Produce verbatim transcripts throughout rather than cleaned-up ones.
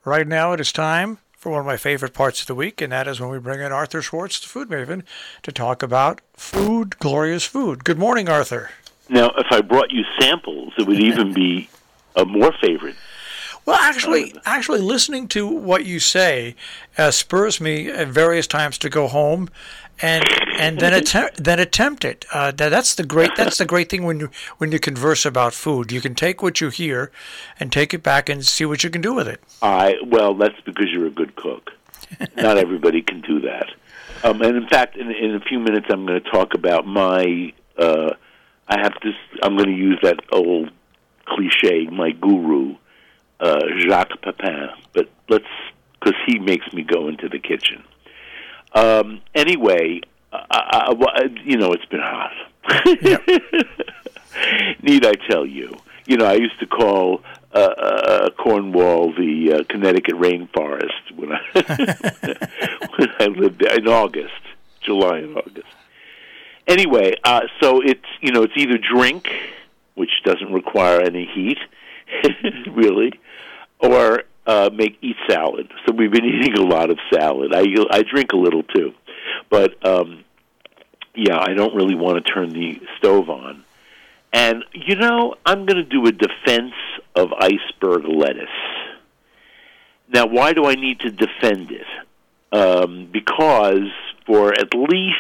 Right now it is time for one of my favorite parts of the week, and that is when we bring in Arthur Schwartz, the Food Maven, to talk about food, glorious food. Good morning, Arthur. Now, if I brought you samples, it would even be a more favorite. Well, actually, actually, listening to what you say uh, spurs me at various times to go home and and then attempt then attempt it. Uh, that, that's the great that's the great thing when you when you converse about food. You can take what you hear and take it back and see what you can do with it. I well, that's because you're a good cook. Not everybody can do that. Um, and in fact, in, in a few minutes, I'm going to talk about my. Uh, I have to. I'm going to use that old cliche, my guru. Uh, Jacques Pepin, but let's, because he makes me go into the kitchen. Um, anyway, I, I, you know, it's been hot. Yep. Need I tell you? You know, I used to call uh, uh, Cornwall the uh, Connecticut rainforest when I, when I lived there in August, July and August. Anyway, uh, so it's, you know, it's either drink, which doesn't require any heat, really, or uh, make eat salad. So we've been eating a lot of salad. I I drink a little too, but um, yeah, I don't really want to turn the stove on. And you know, I'm going to do a defense of iceberg lettuce. Now, why do I need to defend it? Um, because for at least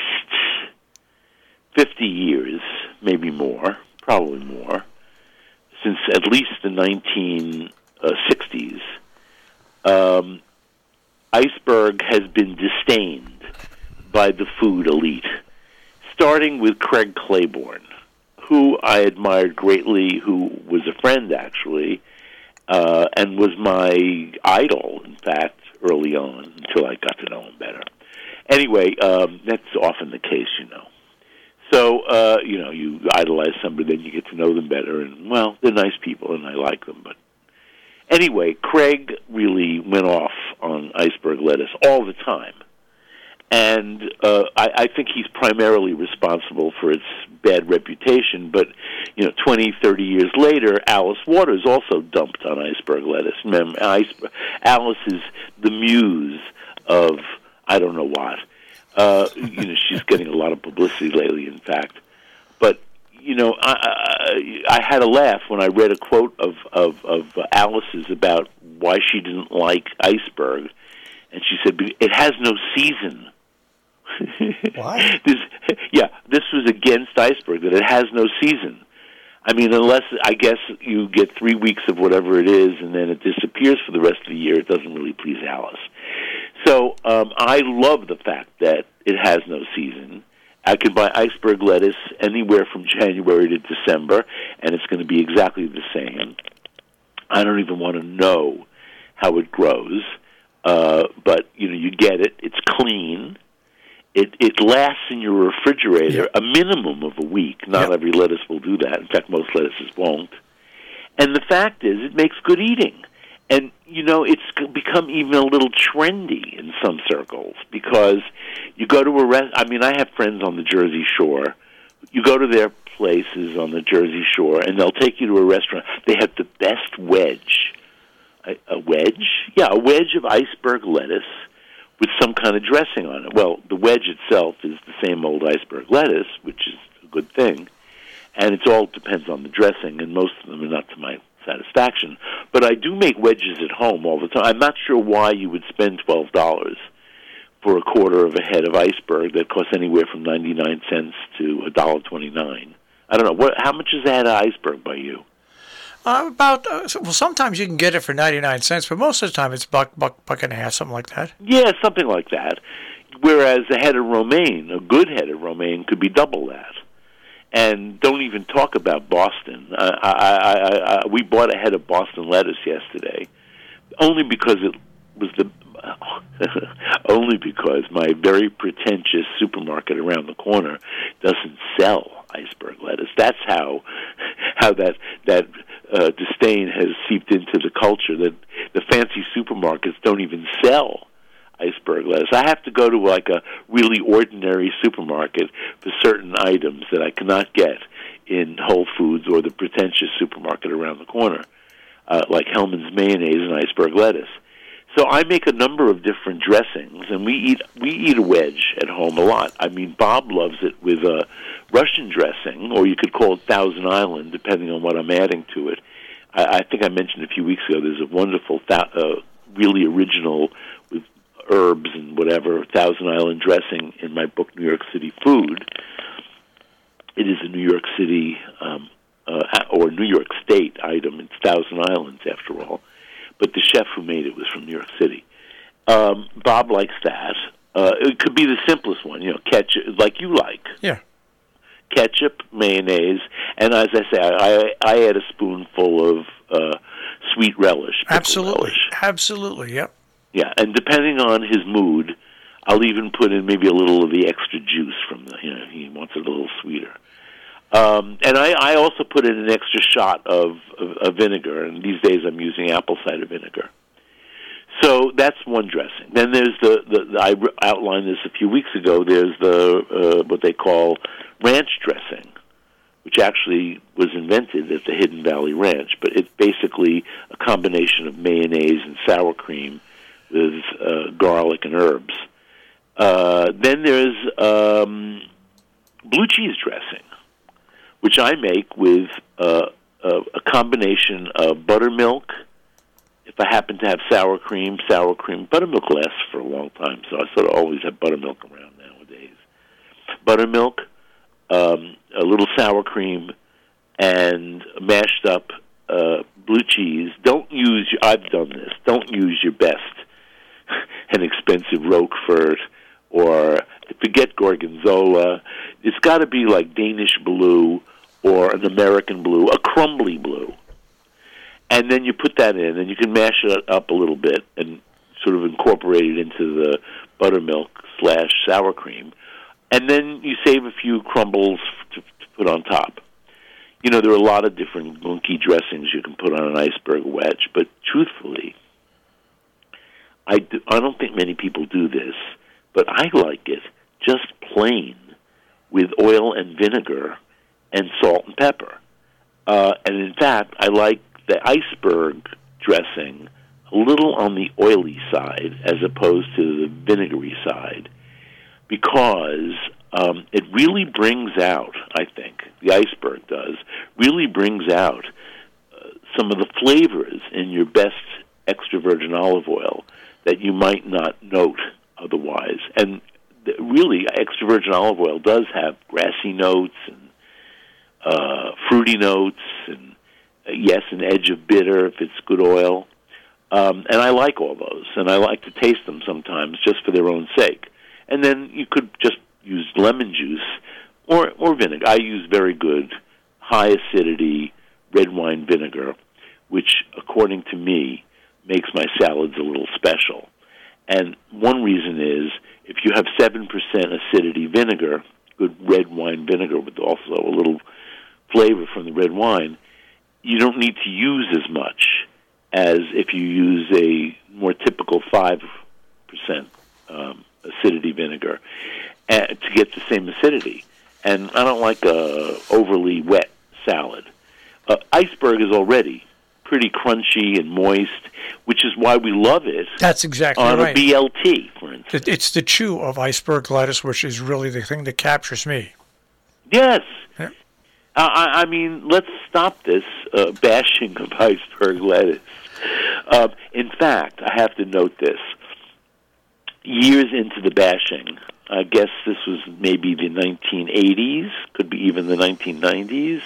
fifty years, maybe more, probably more, since at least the nineteen sixties, um, iceberg has been disdained by the food elite, starting with Craig Claiborne, who I admired greatly, who was a friend, actually, uh, and was my idol, in fact, early on, until I got to know him better. Anyway, um, that's often the case, you know. So, uh, you know, you idolize somebody, then you get to know them better, and, well, they're nice people, and I like them. But anyway, Craig really went off on iceberg lettuce all the time. And uh, I, I think he's primarily responsible for its bad reputation, but, you know, twenty, thirty years later, Alice Waters also dumped on iceberg lettuce. Remember, iceberg, Alice is the muse of I don't know what. Uh, you know, she's getting a lot of publicity lately, in fact. But, you know, I, I, I had a laugh when I read a quote of, of, of Alice's about why she didn't like iceberg. And she said, it has no season. What? this, yeah, this was against iceberg, that it has no season. I mean, unless, I guess, you get three weeks of whatever it is, and then it disappears for the rest of the year, it doesn't really please Alice. So um, I love the fact that it has no season. I can buy iceberg lettuce anywhere from January to December, and it's going to be exactly the same. I don't even want to know how it grows, uh, but you know, you get it. It's clean. It it lasts in your refrigerator Yep. a minimum of a week. Not Yep. every lettuce will do that. In fact, most lettuces won't. And the fact is, it makes good eating. And, you know, it's become even a little trendy in some circles because you go to a rest. I mean, I have friends on the Jersey Shore. You go to their places on the Jersey Shore, and they'll take you to a restaurant. They have the best wedge. A, a wedge? Yeah, a wedge of iceberg lettuce with some kind of dressing on it. Well, the wedge itself is the same old iceberg lettuce, which is a good thing. And it all depends on the dressing, and most of them are not to my satisfaction. But I do make wedges at home all the time. I'm not sure why you would spend twelve dollars for a quarter of a head of iceberg that costs anywhere from ninety-nine cents to one dollar twenty-nine. I don't know. What? How much is a head of iceberg by you? Uh, about uh, well, sometimes you can get it for ninety-nine cents, but most of the time it's buck, buck, buck and a half, something like that. Yeah, something like that. Whereas a head of romaine, a good head of romaine, could be double that. And don't even talk about Boston. I, I, I, I, we bought a head of Boston lettuce yesterday, only because it was the only because my very pretentious supermarket around the corner doesn't sell iceberg lettuce. That's how how that that uh, disdain has seeped into the culture. That the fancy supermarkets don't even sell iceberg lettuce. I have to go to like a really ordinary supermarket for certain items that I cannot get in Whole Foods or the pretentious supermarket around the corner, uh, like Hellman's mayonnaise and iceberg lettuce. So I make a number of different dressings, and we eat we eat a wedge at home a lot. I mean, Bob loves it with a Russian dressing, or you could call it Thousand Island, depending on what I'm adding to it. I, I think I mentioned a few weeks ago there's a wonderful, th- uh, really original with herbs and whatever Thousand Island dressing in my book, New York City Food. It is a New York City um, uh, or New York State item. It's Thousand Islands, after all. But the chef who made it was from New York City. Um, Bob likes that. Uh, it could be the simplest one, you know, ketchup, like you like. Yeah. Ketchup, mayonnaise, and as I say, I, I add a spoonful of uh, sweet relish. Absolutely. Relish. Absolutely, yep. Yeah, and depending on his mood, I'll even put in maybe a little of the extra juice from the, you know, he wants it a little sweeter. Um, and I, I also put in an extra shot of, of, of vinegar, and these days I'm using apple cider vinegar. So that's one dressing. Then there's the, the, the I outlined this a few weeks ago, there's the uh, what they call ranch dressing, which actually was invented at the Hidden Valley Ranch, but it's basically a combination of mayonnaise and sour cream with uh, garlic and herbs. Uh, then there's um, blue cheese dressing, which I make with uh, a, a combination of buttermilk. If I happen to have sour cream, sour cream, buttermilk lasts for a long time, so I sort of always have buttermilk around nowadays. Buttermilk, um, a little sour cream, and mashed up uh, blue cheese. Don't use, I've done this, don't use your best and expensive Roquefort, or forget Gorgonzola. It's got to be like Danish blue or an American blue, a crumbly blue. And then you put that in, and you can mash it up a little bit and sort of incorporate it into the buttermilk slash sour cream. And then you save a few crumbles to, to put on top. You know, there are a lot of different gunky dressings you can put on an iceberg wedge, but truthfully, I, do, I don't think many people do this, but I like it just plain with oil and vinegar and salt and pepper. Uh, and in fact, I like the iceberg dressing a little on the oily side as opposed to the vinegary side, because um, it really brings out, I think, the iceberg does, really brings out uh, some of the flavors in your best extra virgin olive oil that you might not note otherwise. And th- really, extra virgin olive oil does have grassy notes and uh, fruity notes and, uh, yes, an edge of bitter if it's good oil. Um, and I like all those, and I like to taste them sometimes just for their own sake. And then you could just use lemon juice or, or vinegar. I use very good, high-acidity red wine vinegar, which, according to me, makes my salads a little special. And one reason is, if you have seven percent acidity vinegar, good red wine vinegar with also a little flavor from the red wine, you don't need to use as much as if you use a more typical five percent um, acidity vinegar uh, to get the same acidity. And I don't like a overly wet salad. Uh, iceberg is already pretty crunchy and moist, which is why we love it. That's exactly on right. a B L T, for instance. It's the chew of iceberg lettuce, which is really the thing that captures me. Yes. Yeah. Uh, I, I mean, let's stop this uh, bashing of iceberg lettuce. Uh, in fact, I have to note this. Years into the bashing, I guess this was maybe the nineteen eighties, could be even the nineteen nineties,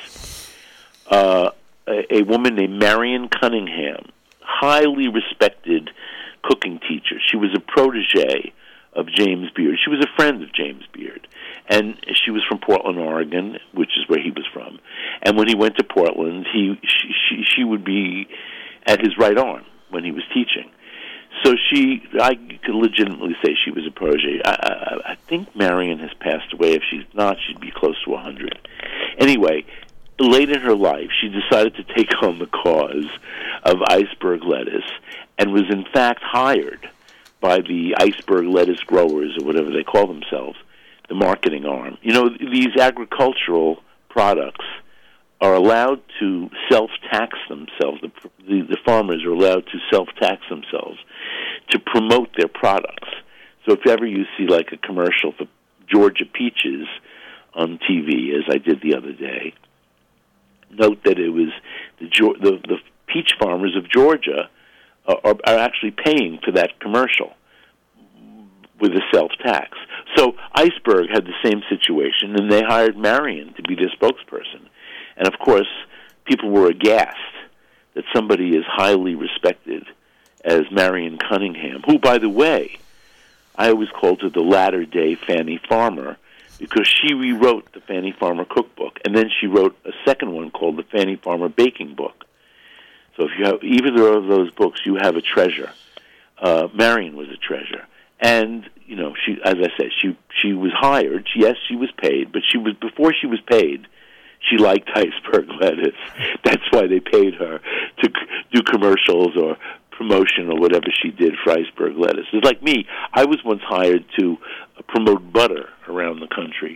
uh, a, a woman named Marion Cunningham, highly respected cooking teacher. She was a protege of James Beard. She was a friend of James Beard. And she was from Portland, Oregon, which is where he was from. And when he went to Portland, he she, she, she would be at his right arm when he was teaching. So she, I could legitimately say she was a protege. I, I, I think Marion has passed away. If she's not, she'd be close to one hundred. Anyway, late in her life, she decided to take on the cause of iceberg lettuce and was in fact hired by the iceberg lettuce growers, or whatever they call themselves, the marketing arm. You know, these agricultural products are allowed to self-tax themselves. The, the, the farmers are allowed to self-tax themselves promote their products. So if ever you see like a commercial for Georgia peaches on T V, as I did the other day, note that it was the the, the peach farmers of Georgia uh, are, are actually paying for that commercial with a self-tax. So Iceberg had the same situation, and they hired Marion to be their spokesperson. And of course, people were aghast that somebody as highly respected as Marion Cunningham, who, by the way, I always called her the latter-day Fannie Farmer, because she rewrote the Fannie Farmer cookbook, and then she wrote a second one called the Fannie Farmer Baking Book. So if you have either of those books, you have a treasure. Uh, Marion was a treasure. And, you know, she, as I said, she she was hired. Yes, she was paid, but she was before she was paid, she liked iceberg lettuce. That's why they paid her to c- do commercials or promotion or whatever she did for iceberg lettuce. It's like me. I was once hired to uh, promote butter around the country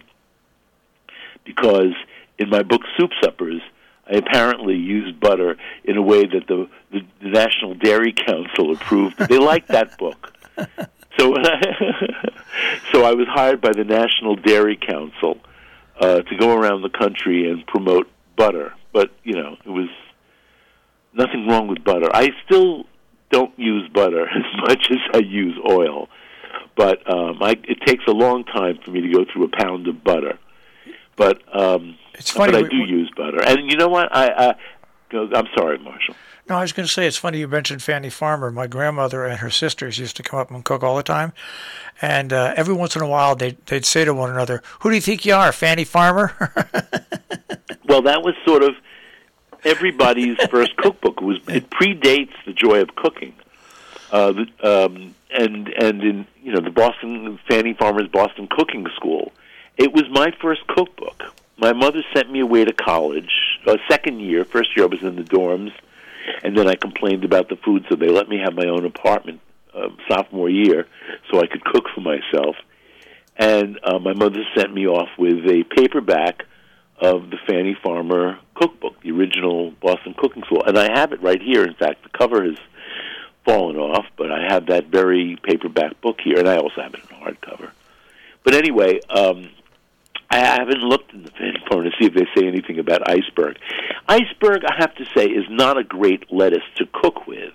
because in my book Soup Suppers, I apparently used butter in a way that the, the, the National Dairy Council approved. They liked that book. So, so I was hired by the National Dairy Council uh, to go around the country and promote butter. But, you know, it was nothing wrong with butter. I still don't use butter as much as I use oil. But um, I, it takes a long time for me to go through a pound of butter. But, um, it's funny, but I we, do we, use butter. And you know what? I, I I'm sorry, Marshall. No, I was going to say, it's funny you mentioned Fannie Farmer. My grandmother and her sisters used to come up and cook all the time. And uh, every once in a while, they'd, they'd say to one another, "Who do you think you are, Fannie Farmer?" Well, that was sort of everybody's first cookbook. It was it predates The Joy of Cooking. Uh, um, and and in you know the Boston Fannie Farmer's Boston Cooking School, it was my first cookbook. My mother sent me away to college. Uh, second year, first year I was in the dorms. And then I complained about the food, so they let me have my own apartment uh, sophomore year so I could cook for myself. And uh, my mother sent me off with a paperback of the Fannie Farmer cookbook, the original Boston Cooking School. And I have it right here. In fact, the cover has fallen off, but I have that very paperback book here, and I also have it in hardcover. But anyway, um, I haven't looked in the Fannie Farmer to see if they say anything about iceberg. Iceberg, I have to say, is not a great lettuce to cook with.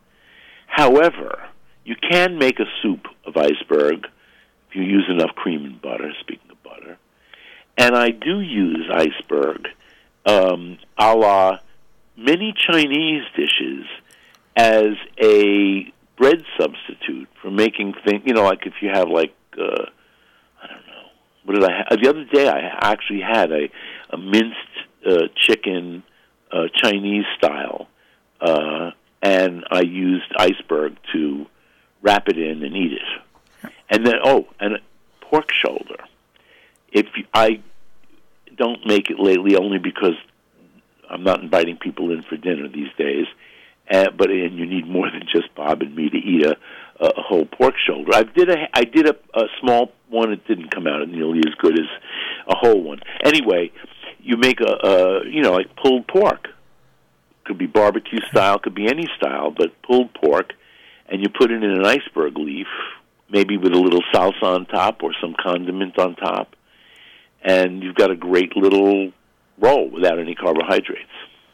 However, you can make a soup of iceberg if you use enough cream and butter, speaking of butter. And I do use iceberg um, a la many Chinese dishes as a bread substitute for making things, you know, like if you have like, uh, I don't know, what did I have? The other day I actually had a, a minced uh, chicken uh, Chinese style, uh, and I used iceberg to wrap it in and eat it. And then, oh, and pork shoulder. If you, I don't make it lately only because I'm not inviting people in for dinner these days, uh, but and you need more than just Bob and me to eat a, a whole pork shoulder. I did a I did a, a small one. It didn't come out nearly as good as a whole one. Anyway, you make a, a you know like pulled pork. Could be barbecue style, could be any style, but pulled pork, and you put it in an iceberg leaf, maybe with a little salsa on top or some condiment on top, and you've got a great little roll without any carbohydrates.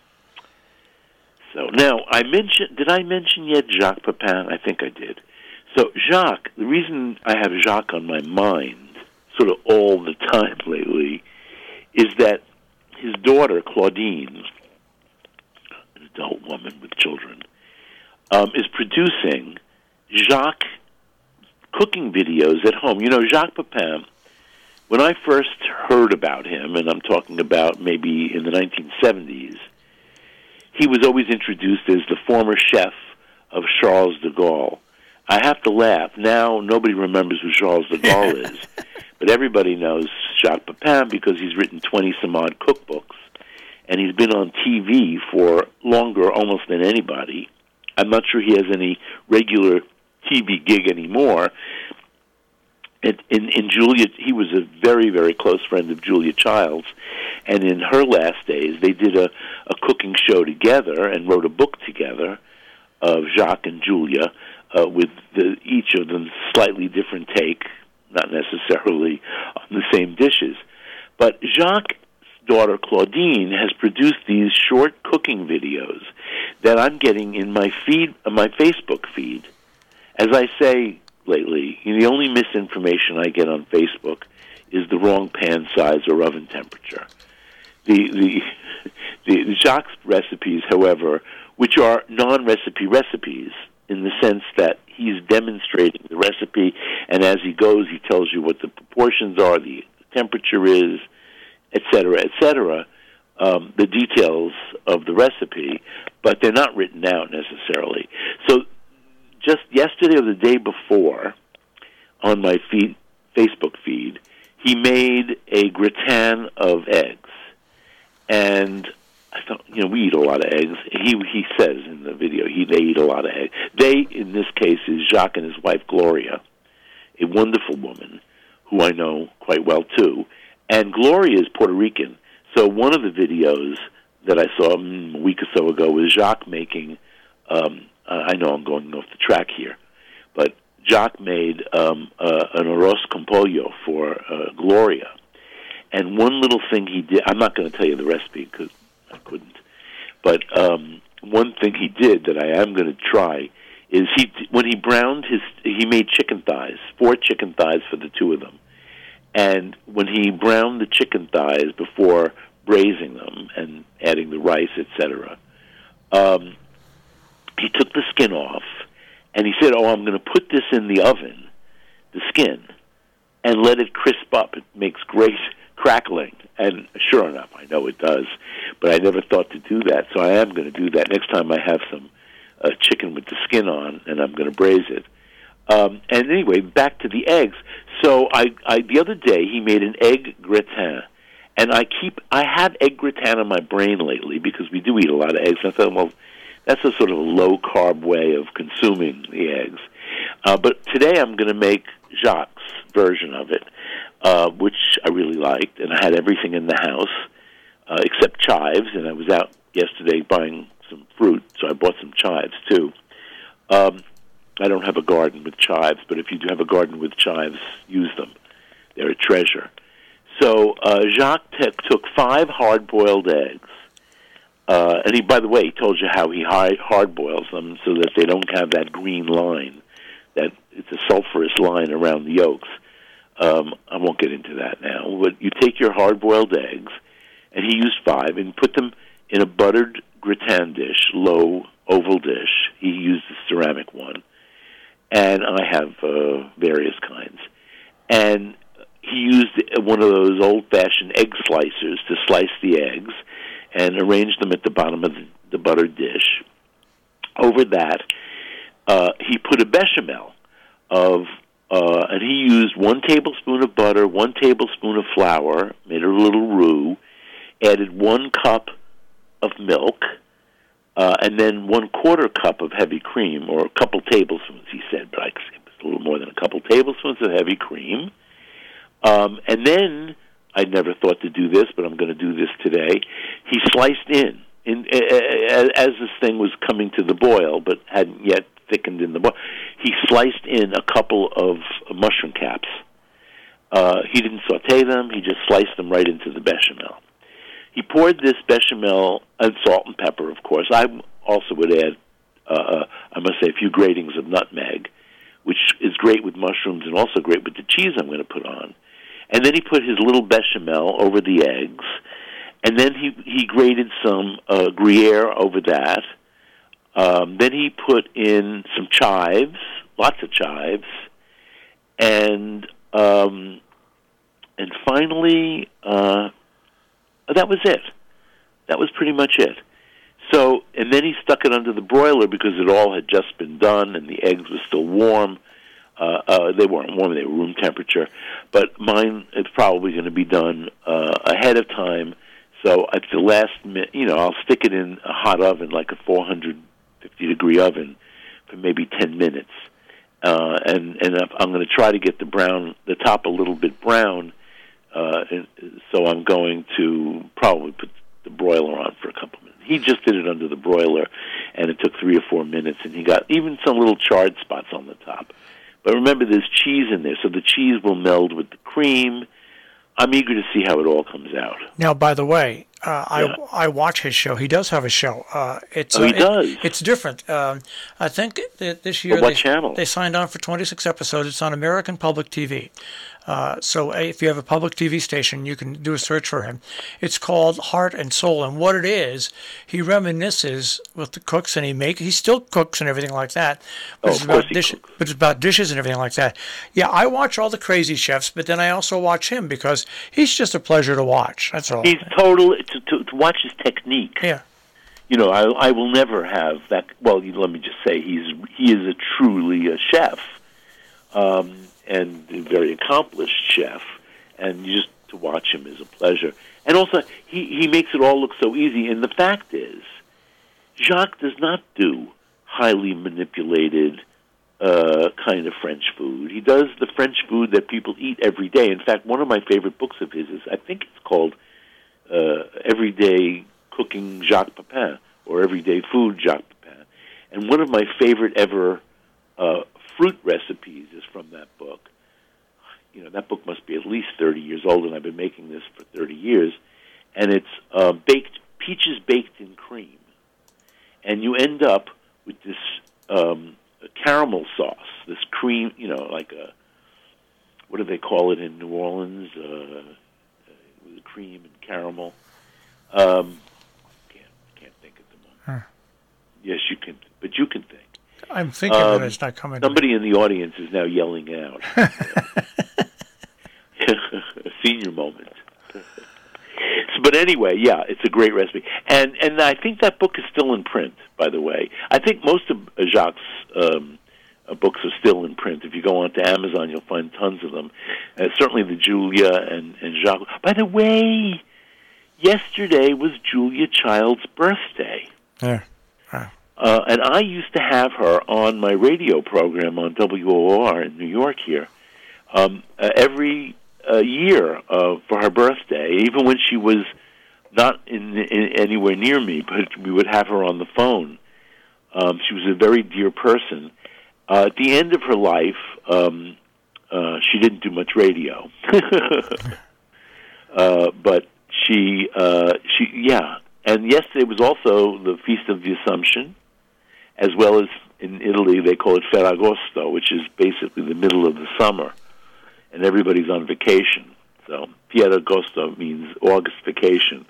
So now, I mentioned, did I mention yet Jacques Pepin? I think I did. So Jacques, the reason I have Jacques on my mind sort of all the time lately is that his daughter, Claudine, an adult woman with children, um, is producing Jacques cooking videos at home. You know, Jacques Pepin, when I first heard about him, and I'm talking about maybe in the nineteen seventies, he was always introduced as the former chef of Charles de Gaulle. I have to laugh. Now nobody remembers who Charles de Gaulle is, but everybody knows Jacques Pepin because he's written twenty-some-odd cookbooks, and he's been on T V for longer almost than anybody. I'm not sure he has any regular T V gig anymore. In, in, in Julia, he was a very, very close friend of Julia Childs, and in her last days, they did a, a cooking show together and wrote a book together of Jacques and Julia uh, with the, each of them slightly different take, not necessarily on the same dishes. But Jacques' daughter Claudine has produced these short cooking videos that I'm getting in my feed, my Facebook feed. As I say lately, the only misinformation I get on Facebook is the wrong pan size or oven temperature. The the the, the Jacques recipes, however, which are non-recipe recipes in the sense that he's demonstrating the recipe, and as he goes, he tells you what the proportions are, the temperature is, et cetera, et cetera, um, the details of the recipe, but they're not written out necessarily. So just yesterday or the day before, on my feed, Facebook feed, he made a gratin of eggs. And I thought, you know, we eat a lot of eggs. He he says in the video, he they eat a lot of eggs. They, in this case, is Jacques and his wife, Gloria, a wonderful woman who I know quite well, too. And Gloria is Puerto Rican. So one of the videos that I saw mm, a week or so ago was Jacques making, um, uh, I know I'm going off the track here, but Jacques made um, uh, an arroz con pollo for uh, Gloria. And one little thing he did, I'm not going to tell you the recipe because I couldn't, but um, one thing he did that I am going to try is he when he browned his, he made chicken thighs, four chicken thighs for the two of them. And when he browned the chicken thighs before braising them and adding the rice, et cetera, um, he took the skin off, and he said, oh, I'm going to put this in the oven, the skin, and let it crisp up. It makes great crackling. And sure enough, I know it does, but I never thought to do that, so I am going to do that next time I have some uh, chicken with the skin on, and I'm going to braise it. Um, and anyway, back to the eggs. So I, I, the other day, he made an egg gratin, and I keep, I have egg gratin on my brain lately because we do eat a lot of eggs. And I thought, well, that's a sort of a low-carb way of consuming the eggs. Uh, but today I'm going to make Jacques' version of it, uh, which I really liked, and I had everything in the house uh, except chives, and I was out yesterday buying some fruit, so I bought some chives, too. Um, I don't have a garden with chives, but if you do have a garden with chives, use them. They're a treasure. So uh, Jacques t- took five hard-boiled eggs, uh, and he, by the way, he told you how he hard-boils them so that they don't have that green line, that it's a sulfurous line around the yolks. Um, I won't get into that now. But you take your hard-boiled eggs, and he used five, and put them in a buttered gratin dish, low oval dish. He used a ceramic one. And I have uh, various kinds. And he used one of those old-fashioned egg slicers to slice the eggs and arrange them at the bottom of the, the buttered dish. Over that, uh, he put a bechamel of, uh, and he used one tablespoon of butter, one tablespoon of flour, made a little roux, added one cup of milk, Uh, and then one quarter cup of heavy cream, or a couple tablespoons, he said, but I, it was a little more than a couple tablespoons of heavy cream. Um, and then, I never thought to do this, but I'm going to do this today, he sliced in, in uh, as this thing was coming to the boil, but hadn't yet thickened in the boil, he sliced in a couple of mushroom caps. Uh, he didn't saute them, he just sliced them right into the bechamel. He poured this bechamel, and salt and pepper, of course. I also would add, uh, I must say, a few gratings of nutmeg, which is great with mushrooms and also great with the cheese I'm going to put on. And then he put his little bechamel over the eggs, and then he, he grated some uh, Gruyere over that. Um, then he put in some chives, lots of chives, and um, and finally... Uh, That was it. That was pretty much it. So, and then he stuck it under the broiler because it all had just been done and the eggs were still warm. Uh, uh, they weren't warm, they were room temperature. But mine is probably going to be done uh, ahead of time. So at the last minute, you know, I'll stick it in a hot oven, like a four hundred fifty degree oven, for maybe ten minutes. Uh, and and I'm going to try to get the brown, the top a little bit brown. Uh, and so I'm going to probably put the broiler on for a couple minutes. He just did it under the broiler, and it took three or four minutes, and he got even some little charred spots on the top. But remember, there's cheese in there, so the cheese will meld with the cream. I'm eager to see how it all comes out. Now, by the way, uh, Yeah. I I watch his show. He does have a show. Uh, it's Oh, he uh, it- does? it's different. Um, I think that this year Well, what they, channel? they signed on for twenty-six episodes. It's on American Public T V. Uh, so uh, if you have a public T V station, you can do a search for him. It's called Heart and Soul, and what it is, he reminisces with the cooks, and he make he still cooks and everything like that. But Oh, it's of course about he dish, cooks. but it's about dishes and everything like that. Yeah, I watch all the crazy chefs, but then I also watch him because he's just a pleasure to watch. That's all. He's total, to, to, to watch his technique. Yeah. You know, I, I will never have that. Well, you, let me just say, he's he is a truly a chef, um, and a very accomplished chef, and just to watch him is a pleasure. And also, he he makes it all look so easy. And the fact is, Jacques does not do highly manipulated uh, kind of French food. He does the French food that people eat every day. In fact, one of my favorite books of his is, I think it's called uh, Everyday Cooking Jacques Pepin, or Everyday Food Jacques Pepin. And one of my favorite ever uh, fruit recipes is from that book. You know, that book must be at least thirty years old, and I've been making this for thirty years. And it's uh, baked peaches baked in cream. And you end up with this um, caramel sauce, this cream, you know, like a, what do they call it in New Orleans? Uh, uh, with cream and caramel. Um, can't can't think at the moment. Huh. Yes, you can, but you can think. I'm thinking Um, that it's not coming. to me. Somebody in the audience is now yelling out. Senior moment. So, but anyway, yeah, it's a great recipe, and and I think that book is still in print. By the way, I think most of uh, Jacques' um, uh, books are still in print. If you go onto Amazon, you'll find tons of them. Uh, certainly, the Julia and and Jacques. By the way, yesterday was Julia Child's birthday. Yeah. Uh, and I used to have her on my radio program on W O R in New York here um, uh, every uh, year uh, for her birthday, even when she was not in, in anywhere near me, but we would have her on the phone. Um, she was a very dear person. Uh, at the end of her life, um, uh, she didn't do much radio. uh, but she, uh, she, yeah. And yesterday was also the Feast of the Assumption, as well as in Italy they call it Ferragosto, which is basically the middle of the summer, and everybody's on vacation. So Ferragosto means August vacation.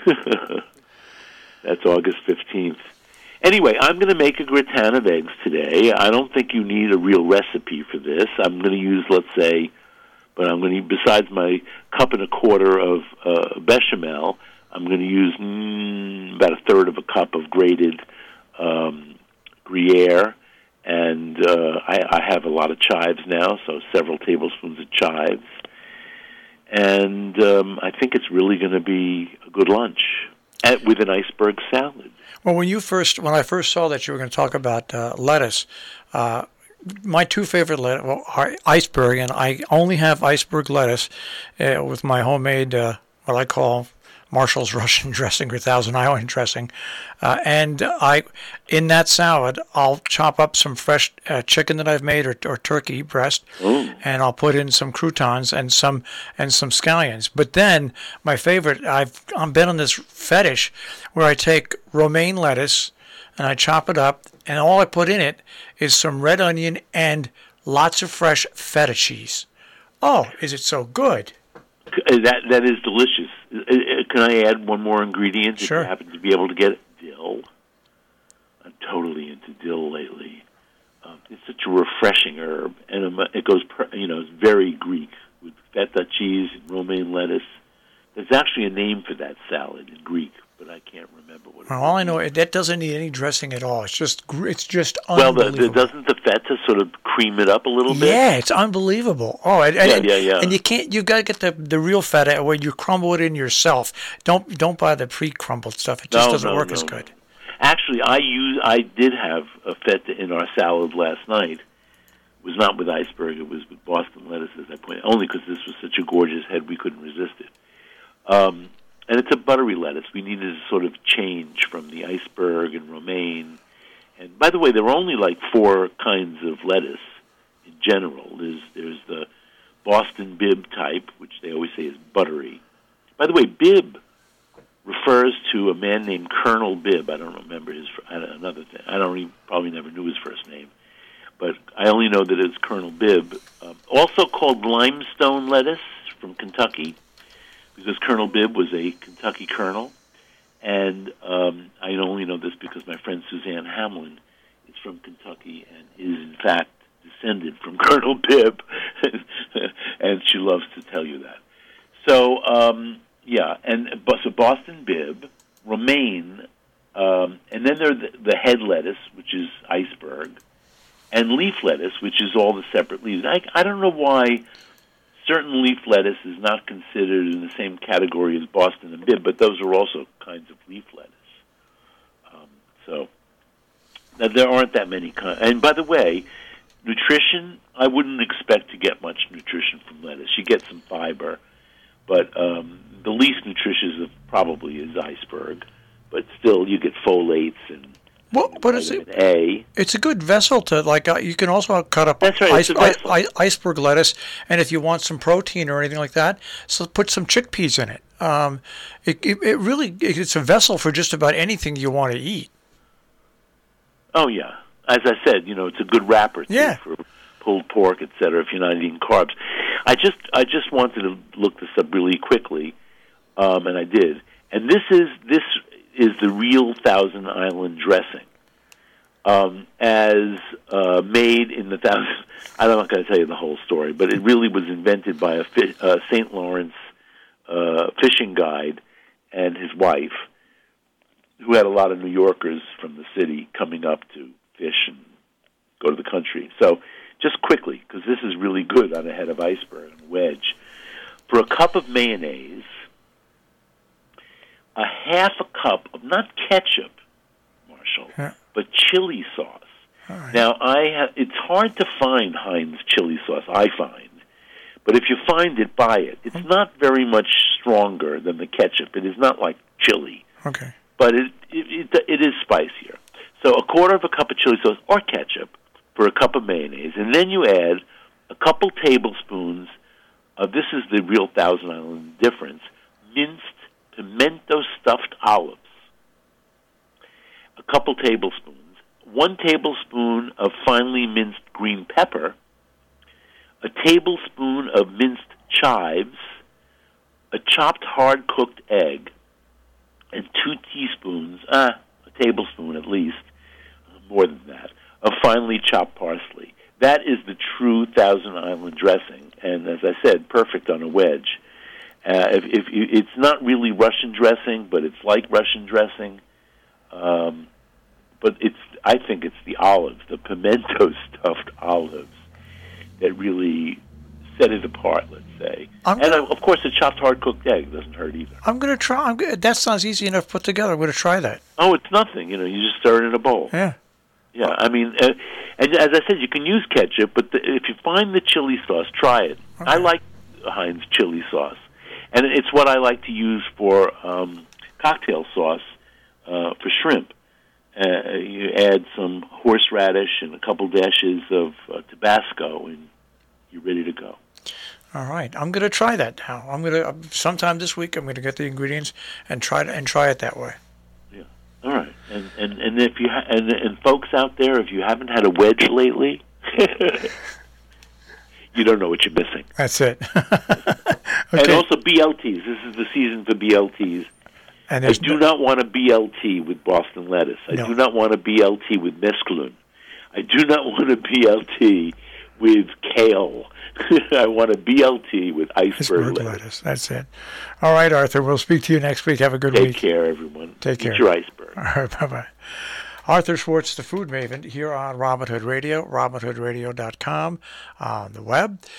That's August fifteenth. Anyway, I'm going to make a gratin of eggs today. I don't think you need a real recipe for this. I'm going to use, let's say, but I'm going to, besides my cup and a quarter of uh, bechamel, I'm going to use mm, about a third of a cup of grated um, Gruyere, and uh, I, I have a lot of chives now, so several tablespoons of chives. And um, I think it's really going to be a good lunch at, with an iceberg salad. Well, when you first, when I first saw that you were going to talk about uh, lettuce, uh, my two favorite lettuce well, are iceberg, and I only have iceberg lettuce uh, with my homemade, uh, what I call Marshall's Russian dressing or Thousand Island dressing, uh, and I, in that salad, I'll chop up some fresh uh, chicken that I've made or, or turkey breast, Ooh. and I'll put in some croutons and some and some scallions. But then my favorite, I've I've been on this fetish where I take romaine lettuce and I chop it up, and all I put in it is some red onion and lots of fresh feta cheese. Oh, is it so good? That that is delicious. Can I add one more ingredient? Sure. If you happen to be able to get it? Dill. I'm totally into dill lately. Um, it's such a refreshing herb, and it goes, you know, it's very Greek with feta cheese and romaine lettuce. There's actually a name for that salad in Greek, but I can't remember what it is. Well, all I know is that doesn't need any dressing at all. It's just gr- it's just Well, the, unbelievable. the, doesn't the feta sort of cream it up a little bit? Yeah, it's unbelievable. Oh, and, and, Yeah, yeah, yeah. And you can't. You got to get the the real feta where you crumble it in yourself. Don't don't buy the pre-crumbled stuff. It just No, doesn't no, work no, as no. good. Actually, I use I did have a feta in our salad last night. It was not with iceberg; it was with Boston lettuce, as I pointed. Only because this was such a gorgeous head, we couldn't resist it. Um, and it's a buttery lettuce. We needed a sort of change from the iceberg and romaine. And by the way, there are only like four kinds of lettuce in general. There's there's the Boston Bibb type, which they always say is buttery. By the way, Bibb refers to a man named Colonel Bibb. I don't remember his another thing. I don't even, probably never knew his first name, but I only know that it's Colonel Bibb. Um, also called limestone lettuce from Kentucky, because Colonel Bibb was a Kentucky colonel, and um, I only know this because my friend Suzanne Hamlin is from Kentucky and is in fact descended from Colonel Bibb, and she loves to tell you that. So. Um, Yeah, and so Boston Bibb, romaine, um, and then there are the, the head lettuce, which is iceberg, and leaf lettuce, which is all the separate leaves. I, I don't know why certain leaf lettuce is not considered in the same category as Boston and Bibb, but those are also kinds of leaf lettuce. Um, so now, there aren't that many kinds. And by the way, nutrition, I wouldn't expect to get much nutrition from lettuce. You get some fiber, but um, the least nutritious of probably is iceberg, but still you get folates and well, but it's a, A. It's a good vessel to like. Uh, you can also cut up That's right, ice, it's a vessel. I, I, iceberg lettuce, and if you want some protein or anything like that, so put some chickpeas in it. Um, it, it, it really it's a vessel for just about anything you want to eat. Oh yeah, as I said, you know, it's a good wrapper too, yeah. for pulled pork, et cetera. If you're not eating carbs, I just I just wanted to look this up really quickly. Um, and I did. And this is this is the real Thousand Island dressing, um, as uh, made in the Thousand. I'm not going to tell you the whole story, but it really was invented by a fi- uh, Saint Lawrence uh, fishing guide and his wife, who had a lot of New Yorkers from the city coming up to fish and go to the country. So, just quickly, because this is really good on a head of iceberg and wedge, for a cup of mayonnaise, a half a cup of, not ketchup, Marshall, yeah. but chili sauce. Right. Now, I ha- it's hard to find Heinz chili sauce, I find. But if you find it, buy it. It's not very much stronger than the ketchup. It is not like chili. Okay. But it it, it, it is spicier. So a quarter of a cup of chili sauce or ketchup for a cup of mayonnaise. And then you add a couple tablespoons of, this is the real Thousand Island difference, minced pimento stuffed olives, a couple tablespoons, one tablespoon of finely minced green pepper, a tablespoon of minced chives, a chopped hard-cooked egg, and two teaspoons, ah, a tablespoon at least, more than that, of finely chopped parsley. That is the true Thousand Island dressing, and as I said, perfect on a wedge. Uh, if, if you, it's not really Russian dressing, but it's like Russian dressing. Um, but it's, I think it's the olives, the pimento stuffed olives, that really set it apart. Let's say, I'm and gonna, of course, a chopped hard cooked egg doesn't hurt either. I'm going to try. I'm gonna, that sounds easy enough put together. I'm going to try that. Oh, it's nothing. You know, you just stir it in a bowl. Yeah. Yeah. I mean, uh, and as I said, you can use ketchup, but the, if you find the chili sauce, try it. Okay. I like Heinz chili sauce. And it's what I like to use for um, cocktail sauce uh, for shrimp. Uh, you add some horseradish and a couple dashes of uh, Tabasco, and you're ready to go. All right, I'm going to try that now. I'm going to sometime this week. I'm going to get the ingredients and try to, and try it that way. Yeah. All right. And and and if you ha- and and folks out there, if you haven't had a wedge lately. You don't know what you're missing. That's it. Okay. And also B L Ts. This is the season for B L Ts. And I do not want a B L T with Boston lettuce. I no. do not want a B L T with mesclun. I do not want a B L T with kale. I want a B L T with iceberg, iceberg lettuce. lettuce. That's it. All right, Arthur. We'll speak to you next week. Have a good Take week. Take care, everyone. Take Eat care. your iceberg. All right. Bye-bye. Arthur Schwartz, the Food Maven, here on Robin Hood Radio, robin hood radio dot com, on the web.